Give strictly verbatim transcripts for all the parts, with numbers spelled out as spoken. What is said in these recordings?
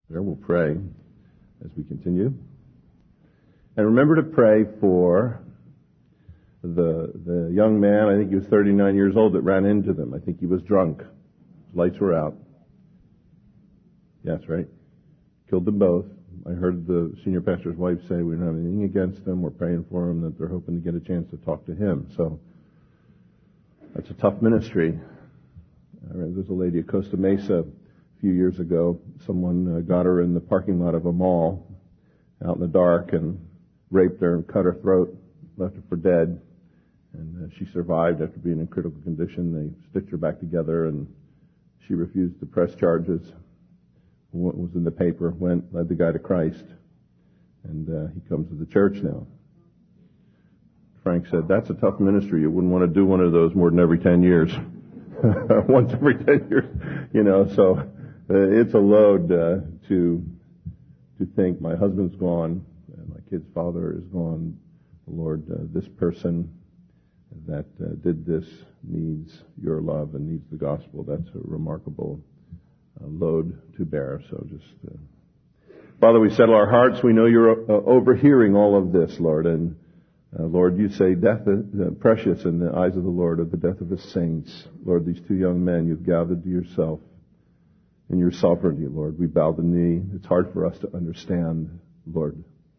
There, we'll pray as we continue. And remember to pray for the the young man, I think he was thirty-nine years old, that ran into them. I think he was drunk. His lights were out. Yes, right? Killed them both. I heard the senior pastor's wife say we don't have anything against them. We're praying for them, that they're hoping to get a chance to talk to him. So that's a tough ministry. There's a lady at Costa Mesa a few years ago. Someone uh, got her in the parking lot of a mall out in the dark and raped her and cut her throat, left her for dead. And uh, she survived after being in critical condition. They stitched her back together, and she refused to press charges. What was in the paper, went, led the guy to Christ, and uh, he comes to the church now. Frank said, that's a tough ministry. You wouldn't want to do one of those more than every ten years. Once every ten years, you know, so uh, it's a load uh, to to think my husband's gone, and my kid's father is gone. Lord, uh, this person that uh, did this needs your love and needs the gospel. That's a remarkable uh, load to bear. So just, uh, Father, we settle our hearts. We know you're uh, overhearing all of this, Lord, and Uh, Lord, you say death is uh, precious in the eyes of the Lord are the death of his saints. Lord, these two young men you've gathered to yourself in your sovereignty, Lord. We bow the knee. It's hard for us to understand, Lord.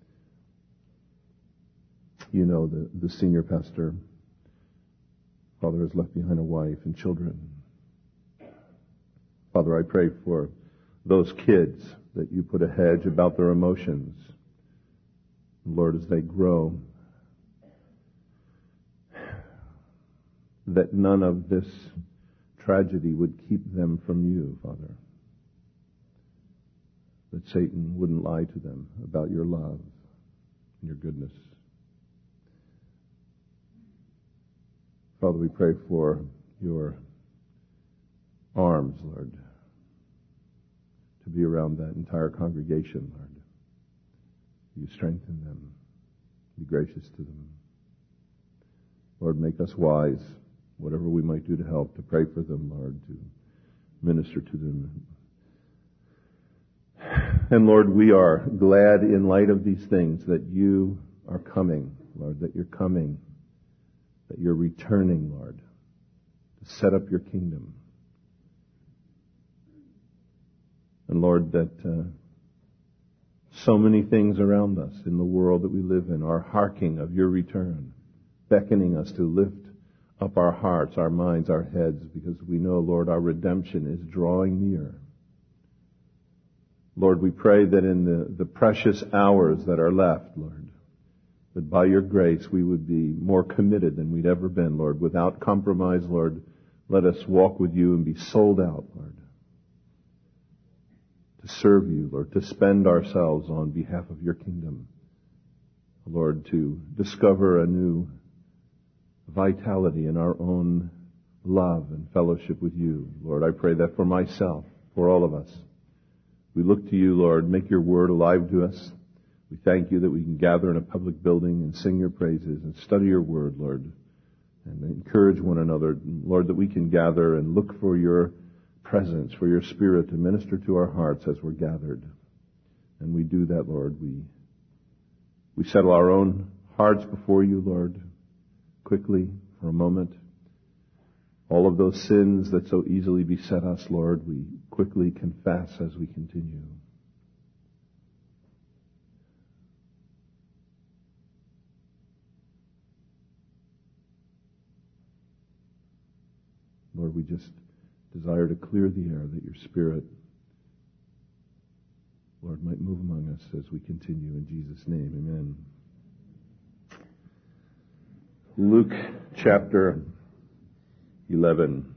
You know, the, the senior pastor, Father, has left behind a wife and children. Father, I pray for those kids that you put a hedge about their emotions. Lord, as they grow, that none of this tragedy would keep them from you, Father. That Satan wouldn't lie to them about your love and your goodness. Father, we pray for your arms, Lord, to be around that entire congregation, Lord. You strengthen them. Be gracious to them. Lord, make us wise. Whatever we might do to help, to pray for them, Lord, to minister to them. And Lord, we are glad in light of these things that you are coming, Lord, that you're coming, that you're returning, Lord, to set up your kingdom. And Lord, that uh, so many things around us in the world that we live in are harking of your return, beckoning us to lift up our hearts, our minds, our heads, because we know, Lord, our redemption is drawing near. Lord, we pray that in the, the precious hours that are left, Lord, that by your grace we would be more committed than we'd ever been, Lord. Without compromise, Lord, let us walk with you and be sold out, Lord, to serve you, Lord, to spend ourselves on behalf of your kingdom. Lord, to discover a new vitality in our own love and fellowship with you. Lord, I pray that for myself, for all of us. We look to you, Lord. Make your word alive to us. We thank you that we can gather in a public building and sing your praises and study your word, Lord, and encourage one another. Lord, that we can gather and look for your presence, for your spirit to minister to our hearts as we're gathered. And we do that, Lord. We, we settle our own hearts before you, Lord, quickly, for a moment. All of those sins that so easily beset us, Lord, we quickly confess as we continue. Lord, we just desire to clear the air that your Spirit, Lord, might move among us as we continue. In Jesus' name, amen. Luke chapter eleven.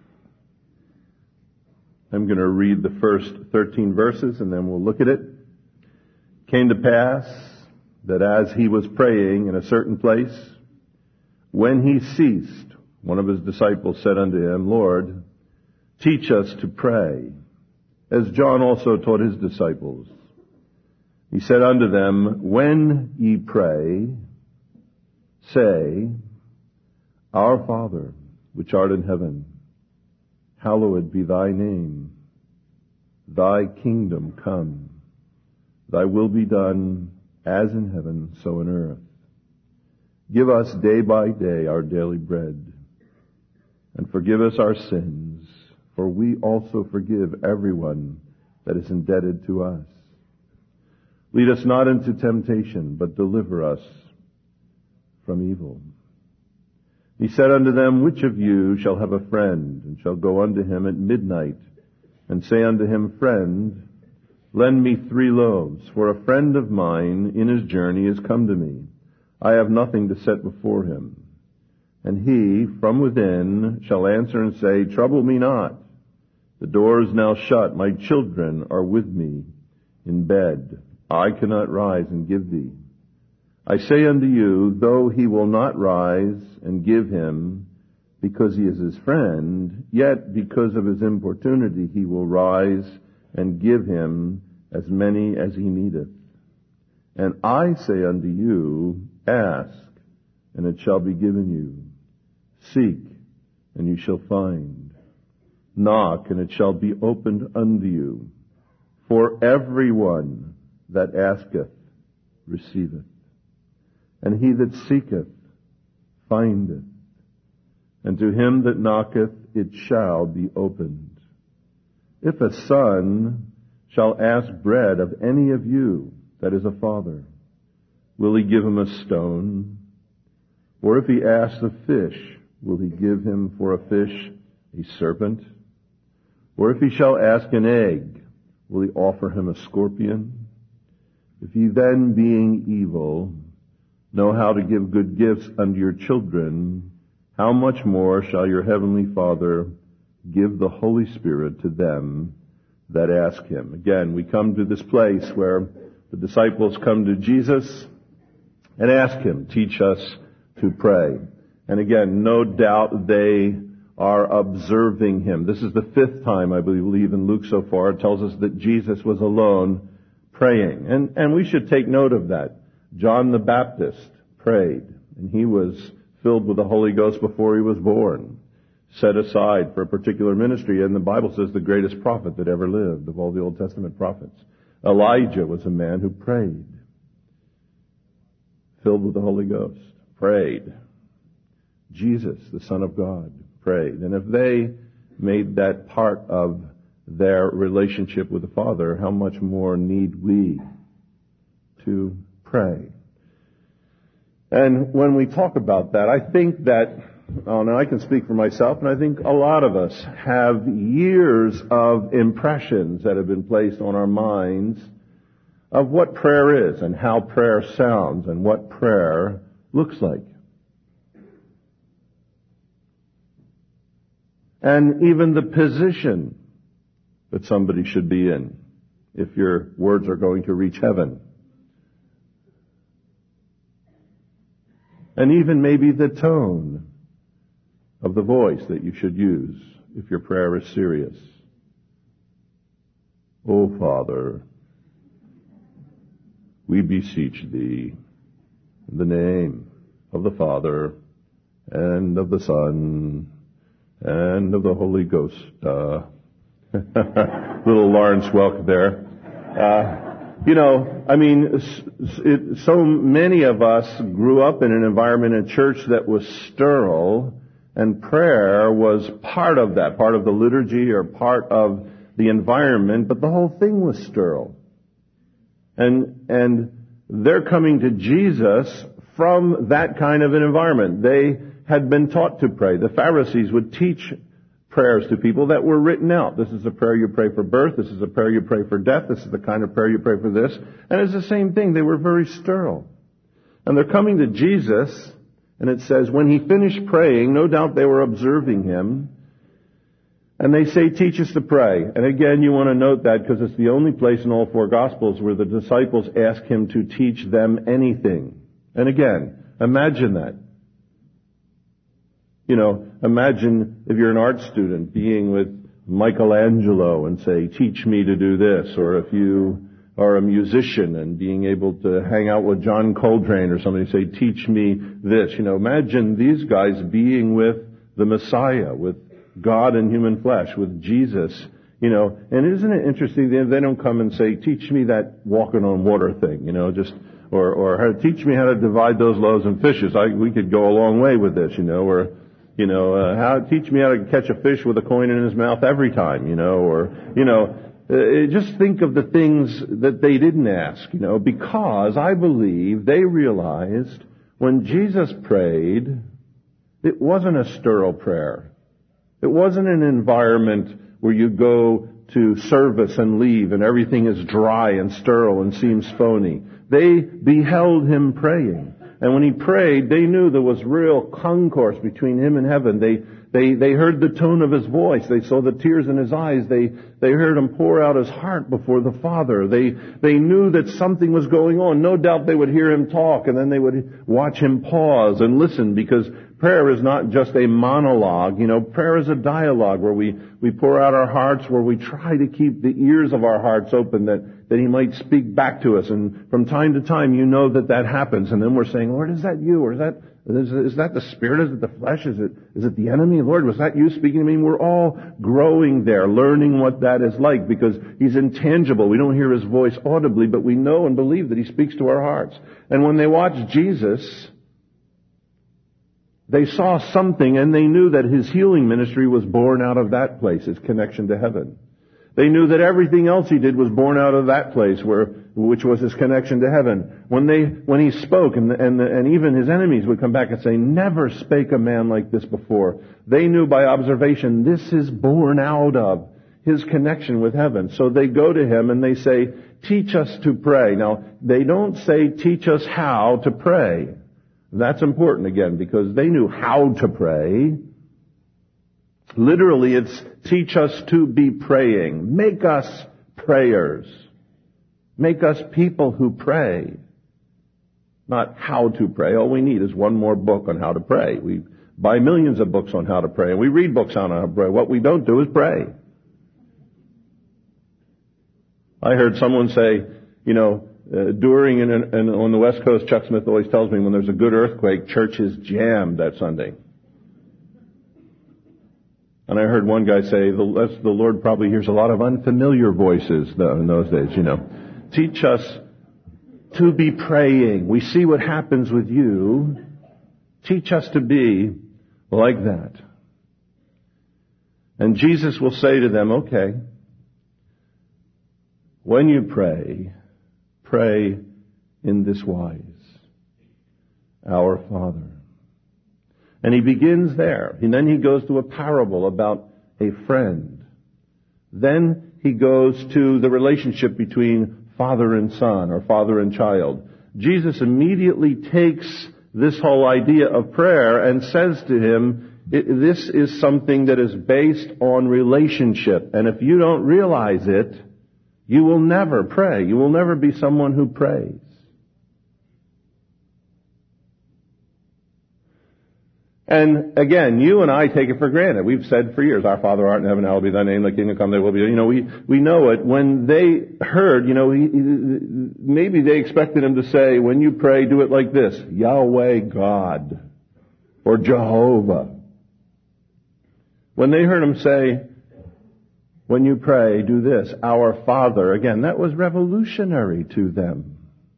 I'm going to read the first thirteen verses and then we'll look at it. It came to pass that as he was praying in a certain place, when he ceased, one of his disciples said unto him, Lord, teach us to pray, as John also taught his disciples. He said unto them, when ye pray, say, Our Father, which art in heaven, hallowed be thy name. Thy kingdom come. Thy will be done as in heaven, so in earth. Give us day by day our daily bread, and forgive us our sins, for we also forgive everyone that is indebted to us. Lead us not into temptation, but deliver us from evil. He said unto them, Which of you shall have a friend, and shall go unto him at midnight, and say unto him, Friend, lend me three loaves, for a friend of mine in his journey is come to me. I have nothing to set before him. And he, from within, shall answer and say, Trouble me not. The door is now shut. My children are with me in bed. I cannot rise and give thee. I say unto you, though he will not rise and give him, because he is his friend, yet because of his importunity he will rise and give him as many as he needeth. And I say unto you, Ask, and it shall be given you. Seek, and you shall find. Knock, and it shall be opened unto you. For everyone that asketh receiveth, and he that seeketh findeth, and to him that knocketh it shall be opened. If a son shall ask bread of any of you that is a father, will he give him a stone? Or if he asks a fish, will he give him for a fish a serpent? Or if he shall ask an egg, will he offer him a scorpion? If ye then, being evil, know how to give good gifts unto your children, how much more shall your heavenly Father give the Holy Spirit to them that ask him? Again, we come to this place where the disciples come to Jesus and ask him, teach us to pray. And again, no doubt they are observing him. This is the fifth time, I believe, in Luke so far. It tells us that Jesus was alone praying. And, and we should take note of that. John the Baptist prayed, and he was filled with the Holy Ghost before he was born, set aside for a particular ministry. And the Bible says the greatest prophet that ever lived of all the Old Testament prophets. Elijah was a man who prayed, filled with the Holy Ghost, prayed. Jesus, the Son of God, prayed. And if they made that part of their relationship with the Father, how much more need we to pray? And when we talk about that, I think that, oh, now I can speak for myself, and I think a lot of us have years of impressions that have been placed on our minds of what prayer is and how prayer sounds and what prayer looks like. And even the position that somebody should be in if your words are going to reach heaven. And even maybe the tone of the voice that you should use if your prayer is serious. O Father, we beseech thee in the name of the Father and of the Son and of the Holy Ghost. Uh, little Lawrence Welk there. Uh, you know, I mean, it, so many of us grew up in an environment in church that was sterile, and prayer was part of that, part of the liturgy or part of the environment, but the whole thing was sterile. And, and they're coming to Jesus from that kind of an environment. They had been taught to pray. The Pharisees would teach prayers to people that were written out. This is a prayer you pray for birth. This is a prayer you pray for death. This is the kind of prayer you pray for this. And it's the same thing. They were very sterile. And they're coming to Jesus, and it says, when he finished praying, no doubt they were observing him, and they say, teach us to pray. And again, you want to note that because it's the only place in all four Gospels where the disciples ask him to teach them anything. And again, imagine that. You know, imagine if you're an art student being with Michelangelo and say, teach me to do this. Or if you are a musician and being able to hang out with John Coltrane or somebody say, teach me this. You know, imagine these guys being with the Messiah, with God in human flesh, with Jesus You know, and isn't it interesting, they, they don't come and say, teach me that walking on water thing, you know, just, or, or how, teach me how to divide those loaves and fishes. I, we could go a long way with this, you know, or, you know, uh, how, teach me how to catch a fish with a coin in his mouth every time, you know, or, you know, uh, just think of the things that they didn't ask, you know, because I believe they realized when Jesus prayed, it wasn't a sterile prayer. It wasn't an environment where you go to service and leave and everything is dry and sterile and seems phony. They beheld him praying. And when he prayed, they knew there was real concourse between him and heaven. They, they, they heard the tone of his voice. They saw the tears in his eyes. They, they heard him pour out his heart before the Father. They, they knew that something was going on. No doubt they would hear him talk and then they would watch him pause and listen, because prayer is not just a monologue. You know, prayer is a dialogue where we, we pour out our hearts, where we try to keep the ears of our hearts open that, that he might speak back to us. And from time to time, you know that that happens. And then we're saying, Lord, is that you? Or is that, is, is that the Spirit? Is it the flesh? Is it, is it the enemy? Lord, was that you speaking to me? We're all growing there, learning what that is like, because he's intangible. We don't hear his voice audibly, but we know and believe that he speaks to our hearts. And when they watched Jesus, they saw something, and they knew that his healing ministry was born out of that place, his connection to heaven. They knew that everything else he did was born out of that place, where, which was his connection to heaven. When they, when he spoke, and, and, and even his enemies would come back and say, never spake a man like this before. They knew by observation, this is born out of his connection with heaven. So they go to him and they say, teach us to pray. Now, they don't say, teach us how to pray. That's important again, because they knew how to pray. Literally, it's teach us to be praying. Make us prayers. Make us people who pray. Not how to pray. All we need is one more book on how to pray. We buy millions of books on how to pray, and we read books on how to pray. What we don't do is pray. I heard someone say, you know, Uh, during and, and on the West Coast, Chuck Smith always tells me when there's a good earthquake, church is jammed that Sunday. And I heard one guy say, the, that's, the Lord probably hears a lot of unfamiliar voices in those days, you know. Teach us to be praying. We see what happens with you. Teach us to be like that. And Jesus will say to them, okay, when you pray, pray in this wise. Our Father. And he begins there. And then he goes to a parable about a friend. Then he goes to the relationship between father and son, or father and child. Jesus immediately takes this whole idea of prayer and says to him, this is something that is based on relationship. And if you don't realize it, you will never pray. You will never be someone who prays. And again, you and I take it for granted. We've said for years, our Father art in heaven, hallowed be thy name, thy kingdom come, thy will be done. You know, we, we know it. When they heard, you know, he, maybe they expected him to say, when you pray, do it like this, Yahweh God, or Jehovah. When they heard him say, when you pray, do this, our Father. Again, that was revolutionary to them.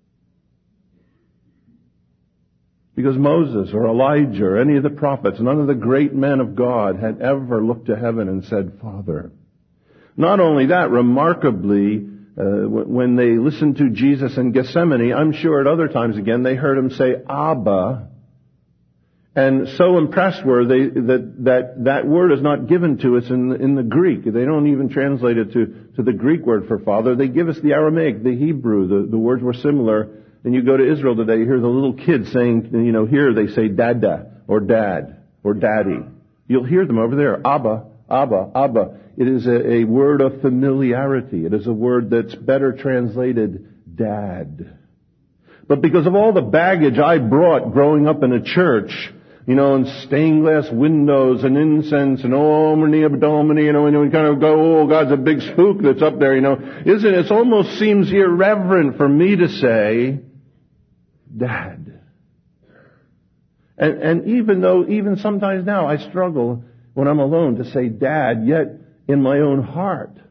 Because Moses or Elijah or any of the prophets, none of the great men of God had ever looked to heaven and said, Father. Not only that, remarkably, uh, when they listened to Jesus in Gethsemane, I'm sure at other times again, they heard him say, Abba. And so impressed were they that that, that word is not given to us in, in the Greek. They don't even translate it to, to the Greek word for father. They give us the Aramaic, the Hebrew. The, the words were similar. And you go to Israel today, you hear the little kids saying, you know, here they say dada, or dad, or daddy. You'll hear them over there, Abba, Abba, Abba. It is a, a word of familiarity. It is a word that's better translated dad. But because of all the baggage I brought growing up in a church, you know, and stained glass windows and incense and Omni Abdomini, you know, and we kind of go, oh, God's a big spook that's up there, you know. Isn't it? It almost seems irreverent for me to say, Dad. And, and even though, even sometimes now I struggle when I'm alone to say Dad, yet in my own heart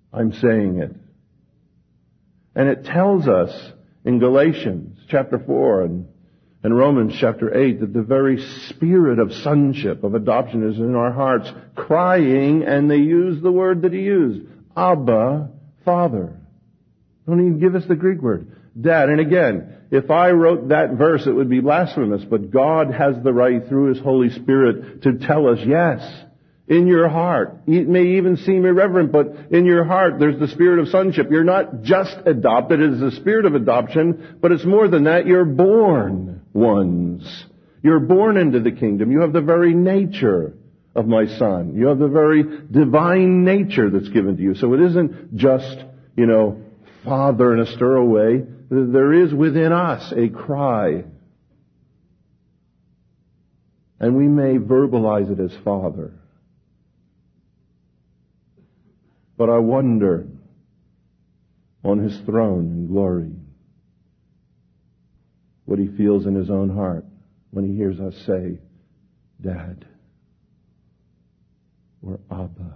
I'm saying it. And it tells us in Galatians chapter four and, and Romans chapter eight that the very spirit of sonship, of adoption, is in our hearts, crying, and they use the word that he used, Abba, Father. Don't even give us the Greek word, Dad. And again, if I wrote that verse, it would be blasphemous, but God has the right through His Holy Spirit to tell us, yes, in your heart. It may even seem irreverent, but in your heart there's the spirit of sonship. You're not just adopted, it is the spirit of adoption, but it's more than that. You're born ones. You're born into the kingdom. You have the very nature of my Son. You have the very divine nature that's given to you. So it isn't just, you know, Father in a stowaway. There is within us a cry. And we may verbalize it as Father. But I wonder, on His throne in glory, what He feels in His own heart when He hears us say, Dad, or Abba.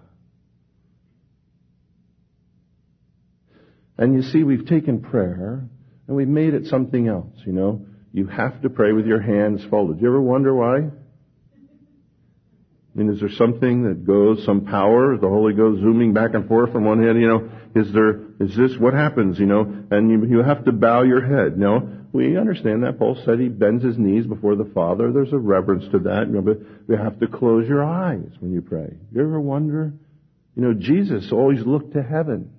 And you see, we've taken prayer and we've made it something else, you know. You have to pray with your hands folded. Do you ever wonder why? I mean, is there something that goes, some power, the Holy Ghost zooming back and forth from one hand, you know, is there, is this, what happens, you know, and you, you have to bow your head. No, we understand that. Paul said he bends his knees before the Father. There's a reverence to that, you know, but you have to close your eyes when you pray. You ever wonder? You know, Jesus always looked to heaven.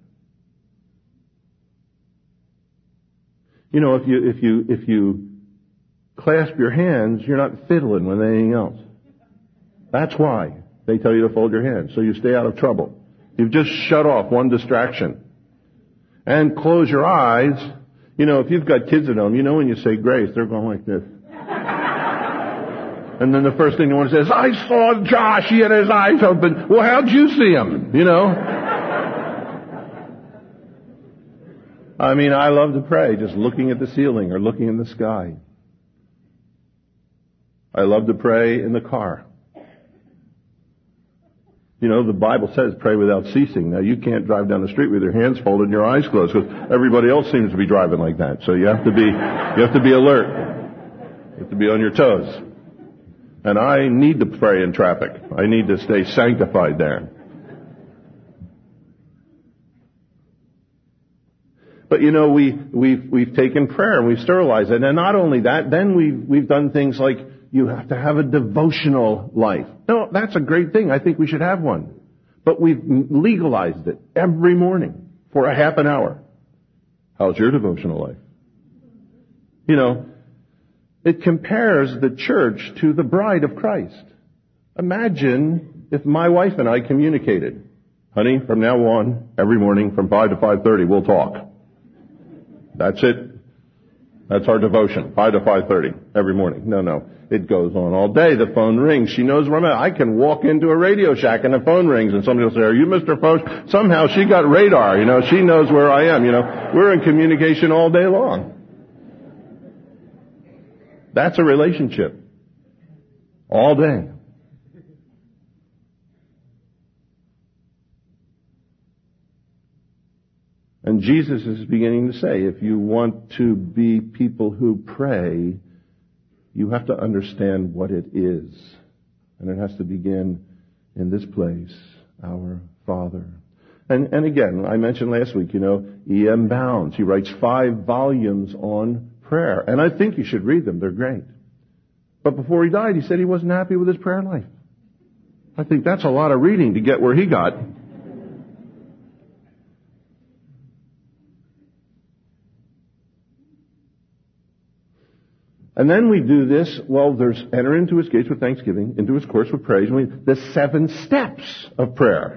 You know, if you, if you, if you clasp your hands, you're not fiddling with anything else. That's why they tell you to fold your hands, so you stay out of trouble. You've just shut off one distraction. And close your eyes. You know, if you've got kids at home, you know when you say grace, they're going like this. And then the first thing they want to say is, I saw Josh, he had his eyes open. Well, how'd you see him? You know? I mean, I love to pray just looking at the ceiling or looking in the sky. I love to pray in the car. You know, the Bible says pray without ceasing. Now, you can't drive down the street with your hands folded and your eyes closed because everybody else seems to be driving like that. So you have to be, you have to be alert. You have to be on your toes. And I need to pray in traffic. I need to stay sanctified there. But you know, we, we've, we've taken prayer and we've sterilized it. And not only that, then we've, we've done things like you have to have a devotional life. No, that's a great thing. I think we should have one. But we've legalized it every morning for a half an hour. How's your devotional life? You know, it compares the church to the bride of Christ. Imagine if my wife and I communicated. Honey, from now on, every morning from five to five thirty, we'll talk. That's it. That's our devotion. five to five thirty every morning. No, no. It goes on all day. The phone rings. She knows where I'm at. I can walk into a Radio Shack and the phone rings and somebody will say, are you Mister Foch? Somehow she got radar. You know, she knows where I am. You know, we're in communication all day long. That's a relationship. All day. And Jesus is beginning to say, if you want to be people who pray, you have to understand what it is. And it has to begin in this place, our Father. And, and again, I mentioned last week, you know, E M Bounds. He writes five volumes on prayer. And I think you should read them. They're great. But before he died, he said he wasn't happy with his prayer life. I think that's a lot of reading to get where he got. And then we do this, well, there's enter into his gates with thanksgiving, into his courts with praise, and we, the seven steps of prayer.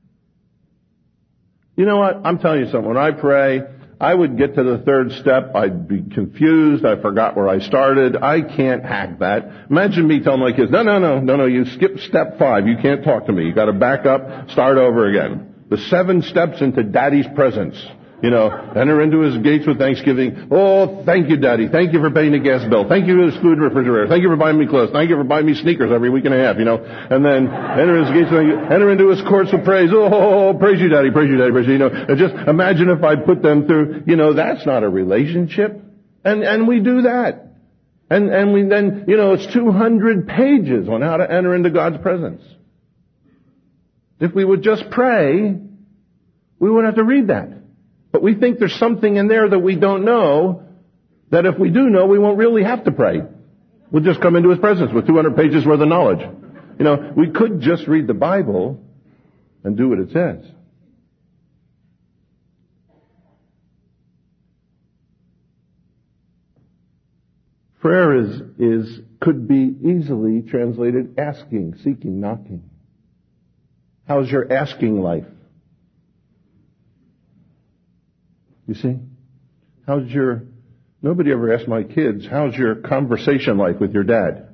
You know what? I'm telling you something. When I pray, I would get to the third step. I'd be confused. I forgot where I started. I can't hack that. Imagine me telling my kids, no, no, no, no, no, you skip step five. You can't talk to me. You got to back up, start over again. The seven steps into Daddy's presence. You know, enter into his gates with thanksgiving. Oh, thank you, Daddy. Thank you for paying the gas bill. Thank you for this food refrigerator. Thank you for buying me clothes. Thank you for buying me sneakers every week and a half, you know. And then enter his gates, enter into his courts with praise. Oh, praise you, Daddy. Praise you, Daddy. Praise you. You know, and just imagine if I put them through, you know, that's not a relationship. And, and we do that. And, and we then, you know, it's two hundred pages on how to enter into God's presence. If we would just pray, we wouldn't have to read that. But we think there's something in there that we don't know, that if we do know, we won't really have to pray. We'll just come into his presence with two hundred pages worth of knowledge. You know, we could just read the Bible and do what it says. Prayer is, is, could be easily translated asking, seeking, knocking. How's your asking life? You see? How's your, nobody ever asked my kids, how's your conversation life with your dad?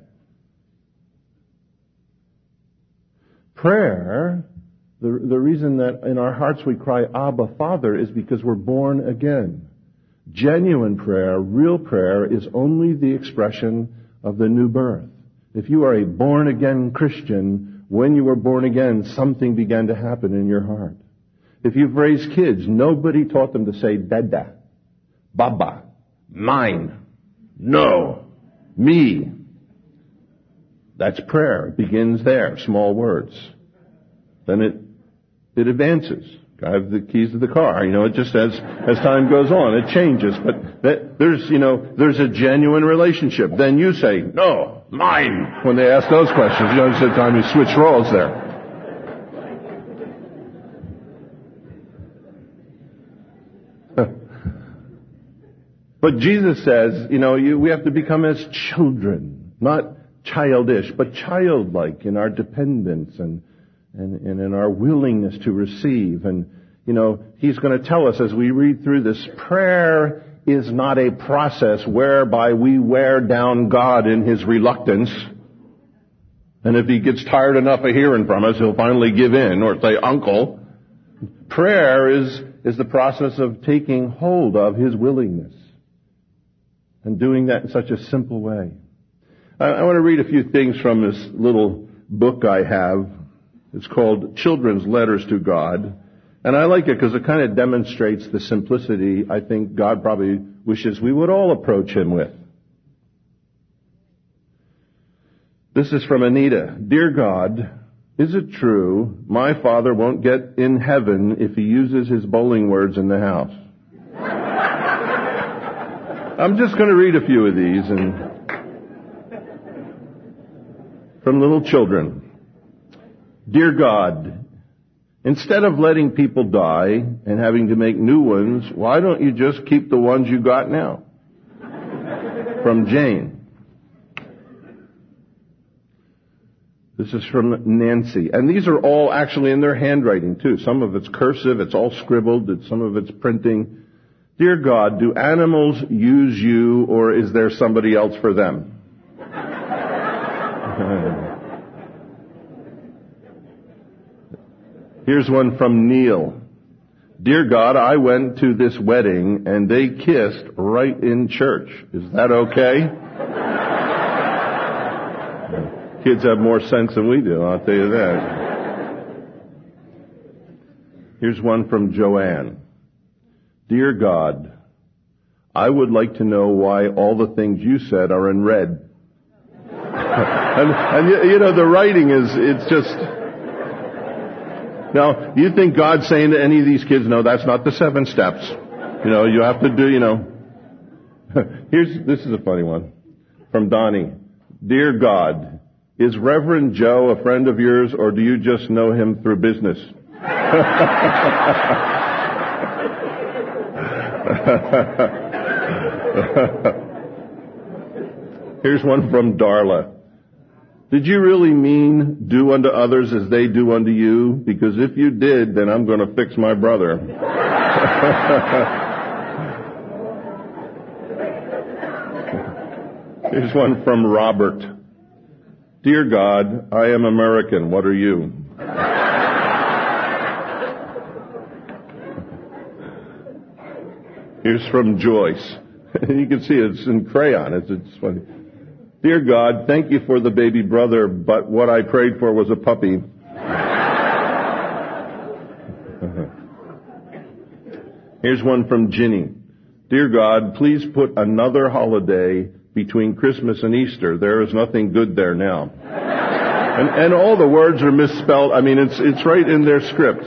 Prayer, the, the reason that in our hearts we cry, Abba, Father, is because we're born again. Genuine prayer, real prayer, is only the expression of the new birth. If you are a born again Christian, when you were born again, something began to happen in your heart. If you've raised kids, nobody taught them to say dada, baba, mine, no, me. That's prayer. It begins there, small words. Then it, it advances. I have the keys to the car. You know, it just as, as time goes on, it changes. But that, there's, you know, there's a genuine relationship. Then you say, no, mine, when they ask those questions. You know, it's the time you switch roles there. But Jesus says, you know, you, we have to become as children, not childish, but childlike in our dependence and, and, and in our willingness to receive. And, you know, he's going to tell us as we read through this, prayer is not a process whereby we wear down God in his reluctance. And if he gets tired enough of hearing from us, he'll finally give in or say, uncle. Prayer is, is the process of taking hold of his willingness. And doing that in such a simple way. I, I want to read a few things from this little book I have. It's called Children's Letters to God. And I like it because it kind of demonstrates the simplicity I think God probably wishes we would all approach him with. This is from Anita. Dear God, is it true my father won't get in heaven if he uses his bowling words in the house? I'm just going to read a few of these and from little children. Dear God, instead of letting people die and having to make new ones, why don't you just keep the ones you got now? From Jane. This is from Nancy. And these are all actually in their handwriting too. Some of it's cursive, it's all scribbled, some of it's printing. Dear God, do animals use you or is there somebody else for them? Here's one from Neil. Dear God, I went to this wedding and they kissed right in church. Is that okay? Kids have more sense than we do, I'll tell you that. Here's one from Joanne. Dear God, I would like to know why all the things you said are in red. and, and you, you know, the writing is, it's just... Now, you think God's saying to any of these kids, no, that's not the seven steps. You know, you have to do, you know. Here's, this is a funny one. From Donnie. Dear God, is Reverend Joe a friend of yours or do you just know him through business? Here's one from Darla. Did you really mean do unto others as they do unto you? Because if you did, then I'm going to fix my brother. Here's one from Robert. Dear God, I am American. What are you? Here's from Joyce. You can see it's in crayon. It's, it's funny. Dear God, thank you for the baby brother, but what I prayed for was a puppy. Here's one from Ginny. Dear God, please put another holiday between Christmas and Easter. There is nothing good there now. And, and all the words are misspelled. I mean, it's, it's right in their script.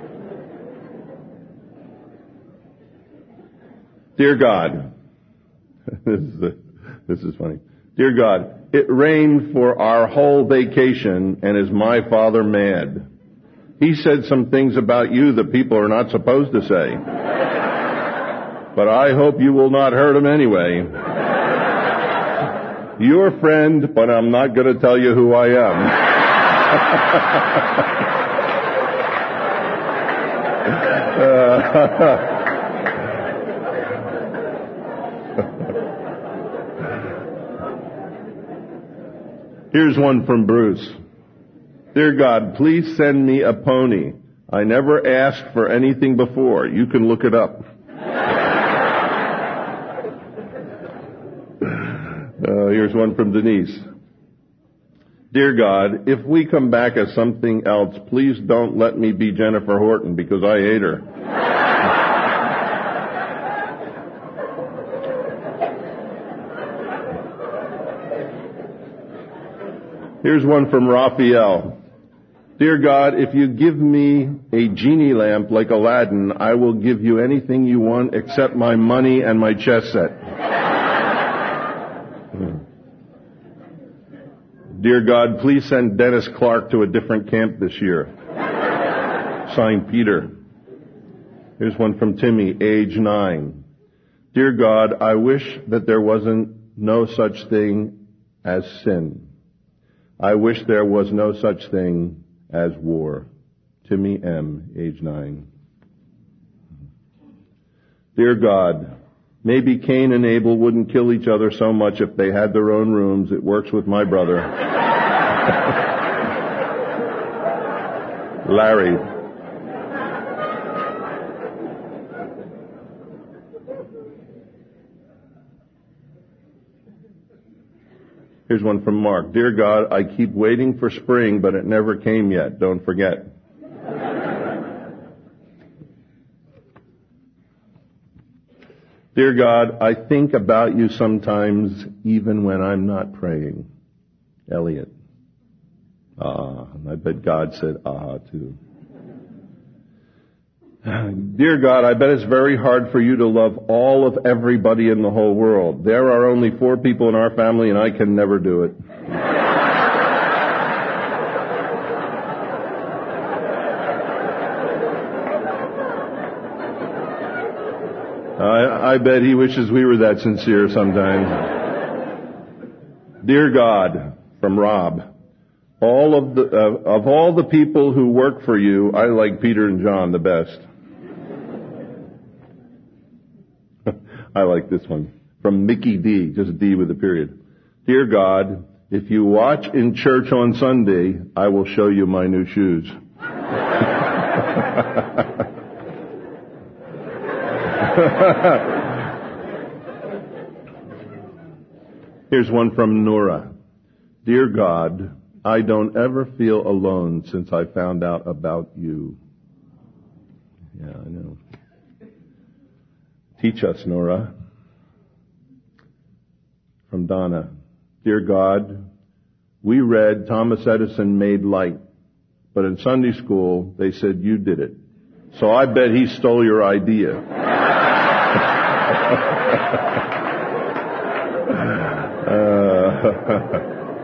Dear God, this is, a, this is funny. Dear God, it rained for our whole vacation, and is my father mad? He said some things about you that people are not supposed to say. But I hope you will not hurt him anyway. Your friend, but I'm not going to tell you who I am. uh, Here's one from Bruce. Dear God, please send me a pony. I never asked for anything before. You can look it up. Uh, here's one from Denise. Dear God, if we come back as something else, please don't let me be Jennifer Horton because I hate her. Here's one from Raphael. Dear God, if you give me a genie lamp like Aladdin, I will give you anything you want except my money and my chess set. Dear God, please send Dennis Clark to a different camp this year. Signed, Peter. Here's one from Timmy, age nine. Dear God, I wish that there wasn't no such thing as sin. I wish there was no such thing as war. Timmy M., age nine. Dear God, maybe Cain and Abel wouldn't kill each other so much if they had their own rooms. It works with my brother. Larry. Here's one from Mark. Dear God, I keep waiting for spring, but it never came yet. Don't forget. Dear God, I think about you sometimes even when I'm not praying. Elliot. Ah, I bet God said ah too. Dear God, I bet it's very hard for you to love all of everybody in the whole world. There are only four people in our family and I can never do it. I, I bet he wishes we were that sincere sometimes. Dear God, from Rob, all of the uh, of all the people who work for you, I like Peter and John the best. I like this one. From Mickey D, just D with a period. Dear God, if you watch in church on Sunday, I will show you my new shoes. Here's one from Nora. Dear God, I don't ever feel alone since I found out about you. Yeah, I know. Teach us, Nora. From Donna. Dear God, we read Thomas Edison made light, but in Sunday school they said you did it. So I bet he stole your idea. uh,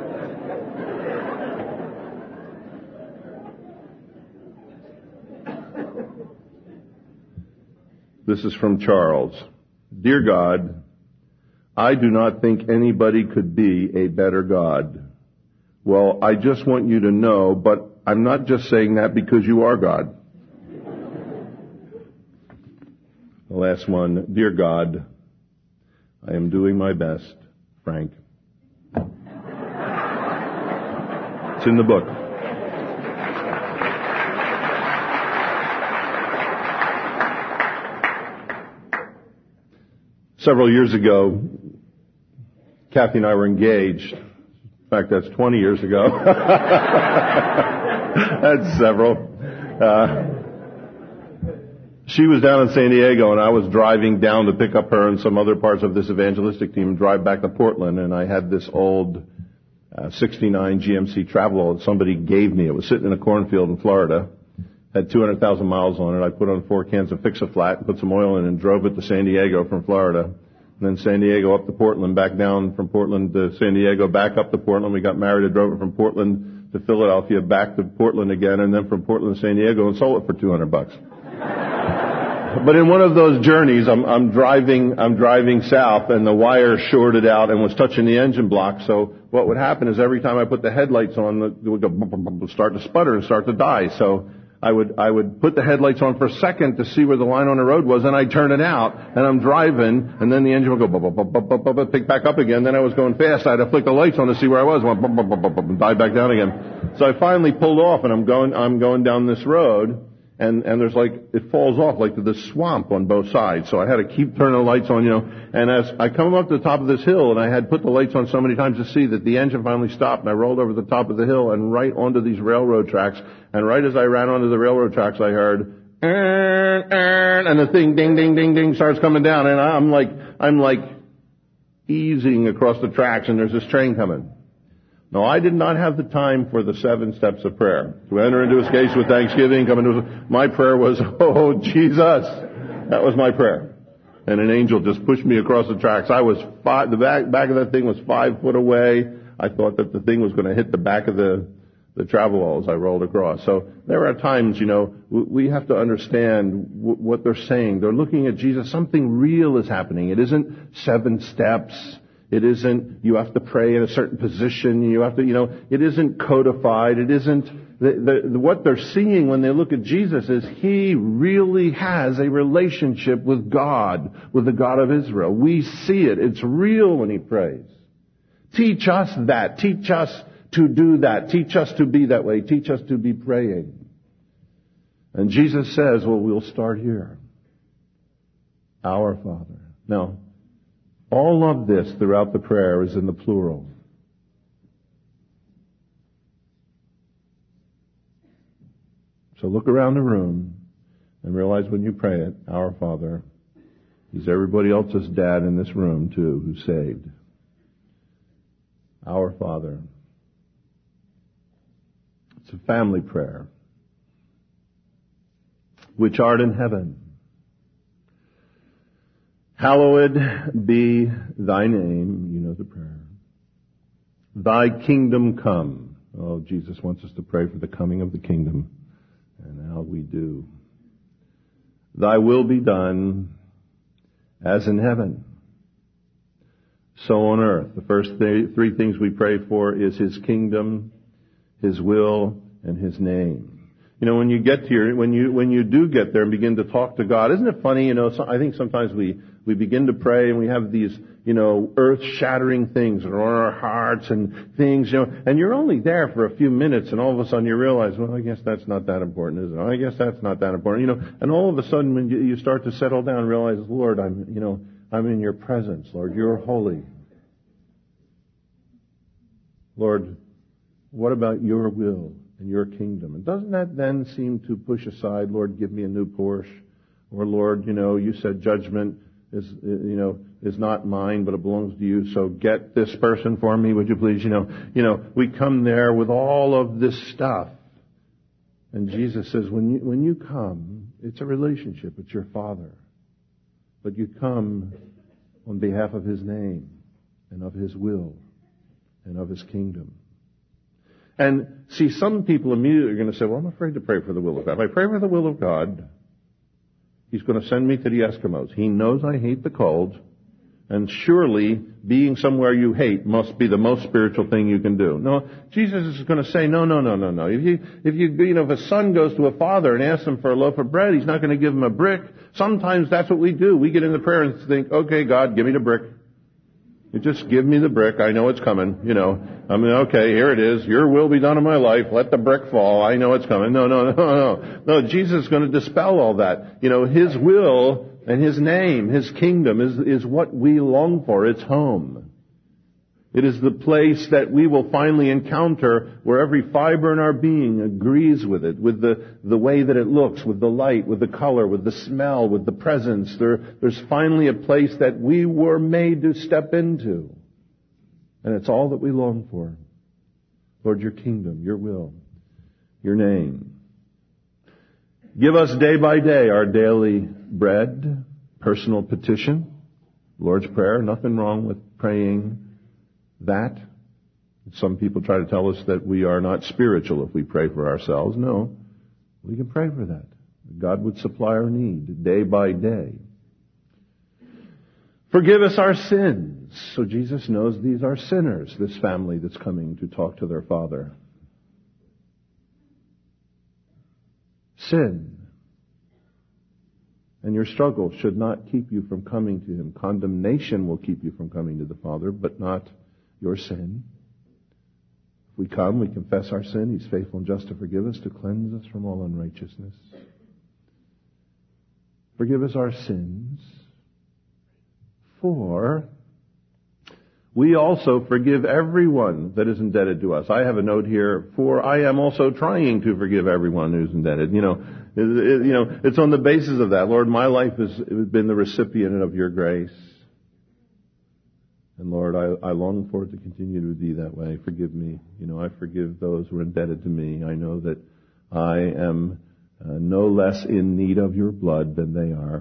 This is from Charles. Dear God, I do not think anybody could be a better God. Well, I just want you to know, but I'm not just saying that because you are God. The last one. Dear God, I am doing my best. Frank. It's in the book. Several years ago, Kathy and I were engaged. In fact, that's twenty years ago. That's several. Uh, she was down in San Diego, and I was driving down to pick up her and some other parts of this evangelistic team and drive back to Portland. And I had this old uh, sixty-nine G M C Travelall that somebody gave me. It was sitting in a cornfield in Florida. Had two hundred thousand miles on it. I put on four cans of Fix-A-Flat and put some oil in and drove it to San Diego from Florida. And then San Diego up to Portland, back down from Portland to San Diego, back up to Portland. We got married. I drove it from Portland to Philadelphia, back to Portland again, and then from Portland to San Diego and sold it for two hundred bucks. But in one of those journeys, I'm, I'm driving, I'm driving south, and the wire shorted out and was touching the engine block. So what would happen is every time I put the headlights on, it would go, bum, bum, bum, start to sputter and start to die. So I would, I would put the headlights on for a second to see where the line on the road was, and I'd turn it out, and I'm driving, and then the engine would go, bum, bum, bum, bum, bum, bum, pick back up again. Then I was going fast. I'd have flicked the lights on to see where I was, went, bum, bum, bum, bum, bum, died back down again. So I finally pulled off, and I'm going, I'm going down this road, and, and there's like, it falls off like to this swamp on both sides. So I had to keep turning the lights on, you know, and as I come up to the top of this hill, and I had put the lights on so many times to see that the engine finally stopped, and I rolled over the top of the hill and right onto these railroad tracks. And right as I ran onto the railroad tracks, I heard, and the thing, ding, ding, ding, ding, starts coming down. And I'm like, I'm like easing across the tracks, and there's this train coming. No, I did not have the time for the seven steps of prayer. To enter into his gates with thanksgiving, come into his... My prayer was, oh, Jesus. That was my prayer. And an angel just pushed me across the tracks. I was five, the back, back of that thing was five foot away. I thought that the thing was going to hit the back of the, the Travelall as I rolled across. So there are times, you know, we have to understand what they're saying. They're looking at Jesus. Something real is happening. It isn't seven steps. It isn't, you have to pray in a certain position. You have to, you know, it isn't codified. It isn't, the, the, what they're seeing when they look at Jesus is He really has a relationship with God, with the God of Israel. We see it. It's real when He prays. Teach us that. Teach us to do that. Teach us to be that way. Teach us to be praying. And Jesus says, well, we'll start here. Our Father. Now, all of this throughout the prayer is in the plural. So look around the room and realize when you pray it, our Father, He's everybody else's dad in this room too, who's saved. Our Father. It's a family prayer. Which art in heaven. Hallowed be thy name. You know the prayer. Thy kingdom come. Oh, Jesus wants us to pray for the coming of the kingdom. And how we do. Thy will be done as in heaven, so on earth. The first th- three things we pray for is His kingdom, His will, and His name. You know, when you get to your, when you, when you do get there and begin to talk to God, isn't it funny, you know, so I think sometimes we, we begin to pray and we have these, you know, earth-shattering things that are on our hearts and things, you know, and you're only there for a few minutes and all of a sudden you realize, well, I guess that's not that important, is it? I guess that's not that important, you know, and all of a sudden when you, you start to settle down and realize, Lord, I'm, you know, I'm in your presence, Lord, you're holy. Lord, what about your will and your kingdom? And doesn't that then seem to push aside, Lord, give me a new Porsche? Or Lord, you know, you said judgment is, you know, is not mine, but it belongs to you. So get this person for me, would you please? You know, you know, we come there with all of this stuff. And Jesus says, when you, when you come, it's a relationship. It's your Father. But you come on behalf of His name and of His will and of His kingdom. And see, some people immediately are going to say, well, I'm afraid to pray for the will of God. If I pray for the will of God, He's going to send me to the Eskimos. He knows I hate the cold. And surely being somewhere you hate must be the most spiritual thing you can do. No, Jesus is going to say, no, no, no, no, no. If you, if you, you know, if a son goes to a father and asks him for a loaf of bread, He's not going to give him a brick. Sometimes that's what we do. We get into prayer and think, okay, God, give me the brick. You just give me the brick. I know it's coming. You know, I mean, okay, here it is. Your will be done in my life. Let the brick fall. I know it's coming. No, no, no, no. No, Jesus is going to dispel all that. You know, His will And His name, His kingdom is, is what we long for. It's home. It is the place that we will finally encounter where every fiber in our being agrees with it, with the, the way that it looks, with the light, with the color, with the smell, with the presence. There, there's finally a place that we were made to step into. And it's all that we long for. Lord, your kingdom, your will, your name. Give us day by day our daily bread, personal petition, Lord's Prayer. Nothing wrong with praying that. Some people try to tell us that we are not spiritual if we pray for ourselves. No, we can pray for that. God would supply our need day by day. Forgive us our sins. So Jesus knows these are sinners, this family that's coming to talk to their Father. Sin. And your struggle should not keep you from coming to Him. Condemnation will keep you from coming to the Father, but not your sin. If we come, we confess our sin. He's faithful and just to forgive us, to cleanse us from all unrighteousness. Forgive us our sins. For we also forgive everyone that is indebted to us. I have a note here, for I am also trying to forgive everyone who's indebted. You know, it, it, you know, it's on the basis of that. Lord, my life has been the recipient of your grace. And Lord, I, I long for it to continue to be that way. Forgive me. You know, I forgive those who are indebted to me. I know that I am uh, no less in need of your blood than they are.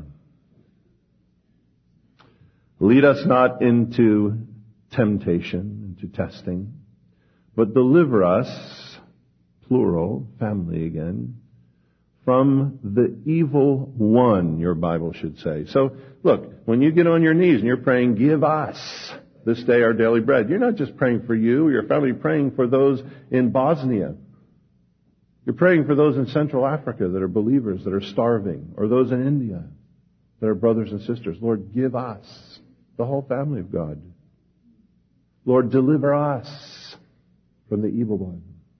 Lead us not into temptation, into testing, but deliver us, plural, family again, from the evil one, your Bible should say. So, look, when you get on your knees and you're praying, give us this day our daily bread, you're not just praying for you or your family, you're praying for those in Bosnia. You're praying for those in Central Africa that are believers, that are starving, or those in India that are brothers and sisters. Lord, give us, the whole family of God. Lord, deliver us from the evil one.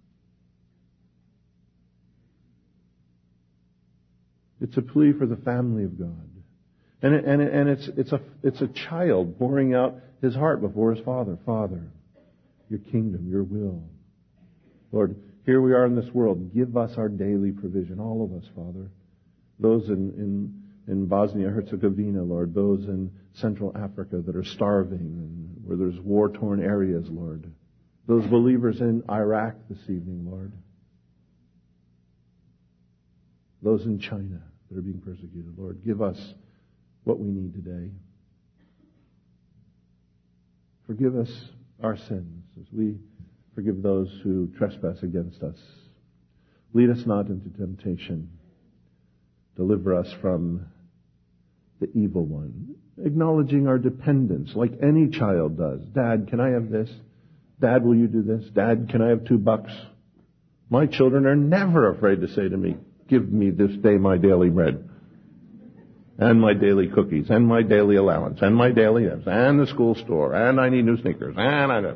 It's a plea for the family of God. And, it, and, it, and it's, it's, a, it's a child pouring out his heart before his father. Father, your kingdom, your will. Lord, here we are in this world. Give us our daily provision. All of us, Father. Those in, in, in Bosnia-Herzegovina, Lord. Those in Central Africa that are starving and where there's war-torn areas, Lord. Those believers in Iraq this evening, Lord. Those in China that are being persecuted, Lord. Give us what we need today. Forgive us our sins as we forgive those who trespass against us. Lead us not into temptation. Deliver us from the evil one. Acknowledging our dependence like any child does. Dad, can I have this? Dad, will you do this? Dad, can I have two bucks? My children are never afraid to say to me, give me this day my daily bread. And my daily cookies, and my daily allowance, and my daily this, and the school store, and I need new sneakers, and I...